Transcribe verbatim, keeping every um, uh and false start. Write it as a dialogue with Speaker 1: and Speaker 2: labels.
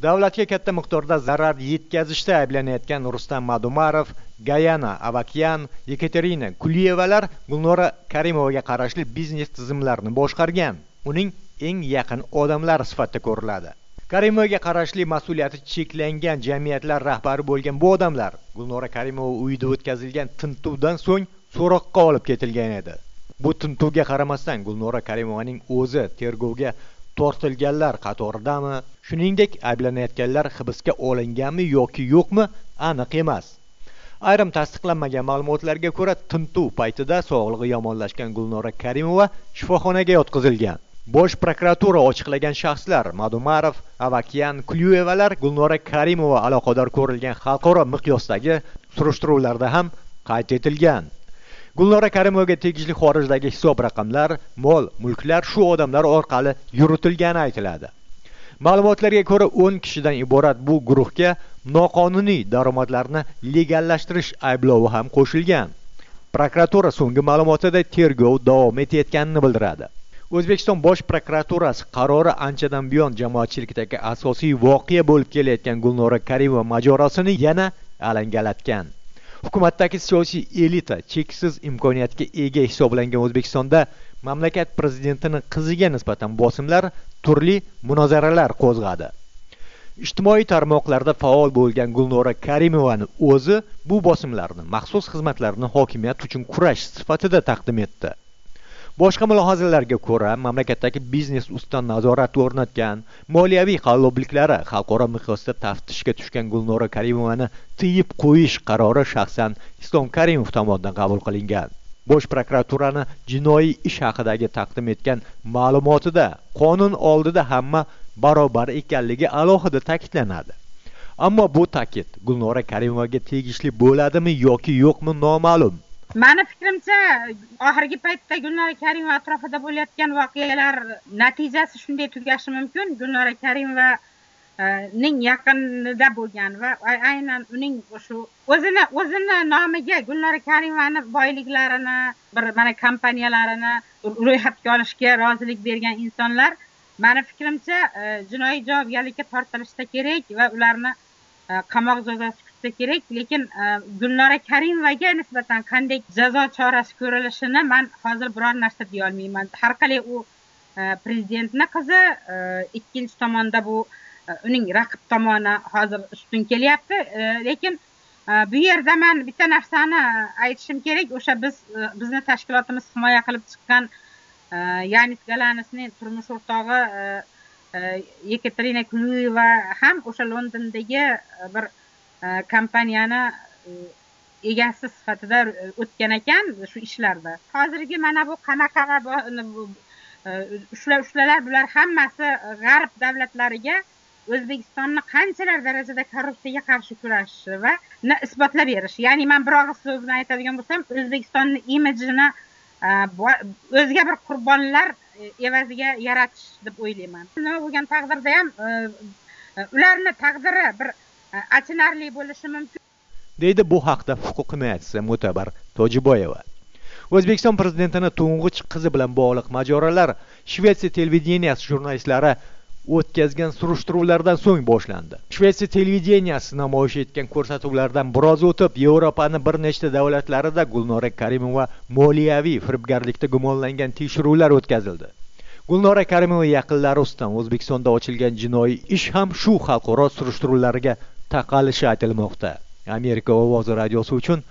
Speaker 1: Davlatga katta miqdorda zarar yetkazishda ayblanayotgan Rustam Madumarov, Gayana Avakyan, Yekaterina Kulyevalar Gulnora Karimovaga qarashli biznes tizimlarini boshqargan. Uning eng yaqin odamlari sifatida ko'riladi. Karimovaga qarashli mas'uliyati cheklangan jamiyatlar rahbari bo'lgan bu odamlar Gulnora Karimova uyida o'tkazilgan tintuvdan so'ng so'roqqa olib ketilgan edi. Bu tintuvga qaramasdan Gulnora Karimovaning o'zi tergovga tortilganlar qatoridami, shuningdek ayblanayotganlar hibsga olinganmi yoki yo'qmi aniq emas. Ayrim tasdiqlanmagan ma'lumotlarga ko'ra, tintuv paytida sog'lig'i yomonlashgan Gulnora Karimova shifoxonaga yotqizilgan. Bosh prokuratura ochiqlagan shaxslar Madumarov, Avakyan, Kulyevalar Gulnora Karimova aloqador ko'rilgan xalqaro miqyosdagi surishtiruvlarda ham qayd etilgan. Gulnora Karimovaga tegishli xorijdagi hisob raqamlar, mol, mulklar shu odamlar orqali yuritilgani aytiladi. Ma'lumotlarga ko'ra, o'n kishidan iborat bu guruhga noqonuniy daromadlarni legallashtirish ayblovi ham qo'shilgan. Prokuratura so'nggi ma'lumotida tergov davom etayotganini bildiradi. O'zbekiston Bosh prokuraturasi qarori anchadan buyon jamoatchilikdagi asosiy voqea bo'lib kelayotgan Gulnora Karimova mojarosini yana alangalatgan. Hukumatdagi siyosiy elita cheksiz imkoniyatga ega hisoblangan O'zbekistonda mamlakat prezidentining qiziga nisbatan bosimlar, turli munozaralar qo'zg'adi. Ijtimoiy tarmoqlarda faol bo'lgan Gulnora Karimovani o'zi bu bosimlarni maxsus xizmatlarni hokimiyat uchun kurash sifatida taqdim etdi. Boshqa mulohazalarga ko'ra, mamlakatdagi biznes ustidan nazorat o'rnatgan, moliyaviy qallobliklari xalqaro miqyosda taftishga tushgan Gulnora Karimovani tiyib qo'yish qarori shaxsan Islom Karimov tomonidan qabul qilingan. Bosh prokuraturani jinoiy ish haqidagi taqdim etgan ma'lumotida qonun oldida hamma barobar ekanligi alohida ta'kidlanadi. Ammo bu ta'kid Gulnora Karimovaga tegishli bo'ladimi yoki yo'qmi noma'lum.
Speaker 2: Mani fikrimcha, oxirgi paytda Gulnora Karimova atrofida bo'layotgan voqealar natijasi shunday tugashi mumkin. Gulnora Karimova ning yaqinida bo'lgan va aynan uning shu o'zini o'zini nomiga Gulnora Karimovani boyliklarini, bir mana kompaniyalarini ro'yxatga olishga rozilik bergan insonlar, mani fikrimcha, jinoiy javobgarlikka tortilishsa kerak va ularni qamoq jazosi kutsa kerak, lekin Gulnora Karimovaga nisbatan qanday jazo chorasi ko'rilishini men hozir biror narsa deya olmayman. Har qalay u prezidentning qizi, ikkinchi tomonda bu uning raqib tomoni hozir ustun kelyapti, lekin bu yerda men bitta narsani aytishim kerak, o'sha biz bizni tashkilotimiz himoya qilib chiqqan Yanis Galanisning turmush o'rtog'i Yekaterina Kulyeva ham o'sha Londondagi bir kompaniyani egasi sifatida o'tgan ekan shu ishlarda. Hozirgi mana bu qanaqa ushlar bular hammasi g'arb davlatlariga O'zbekistonni qanchalar darajada korrupsiyaga qarshi kurashishi va isbotlab berish. Ya'ni men bir og'iz so'z bilan aytadigan bo'lsam, O'zbekistonning imijini o'zga bir qurbonlar evaziga yaratish deb o'ylayman. Nima bo'lgan taqdirda ham ularning taqdiri bir achinarli bo'lishi mumkin,
Speaker 1: deydi bu haqda huquq himoyachisi Mo'tabar Tojiboyeva. O'zbekiston prezidentining to'ng'ich qizi bilan bog'liq mojarolar Shvetsiya televideniyasi jurnalistlari o'tkazgan surishtiruvlardan so'ng boshlandi. Shvetsiya televideniyasi namoyish etgan ko'rsatuvlardan biroz o'tib, Yevropaning bir nechta davlatlarida Gulnora Karimova moliyaviy firibgarlikda gumonlangan tekshiruvlar o'tkazildi. Gulnora Karimova yaqinlari ustidan O'zbekistonda ochilgan jinoiy ish ham shu xalqaro surishtiruvlarga taqalishi aytilmoqda. Amerika ovozi radiosi uchun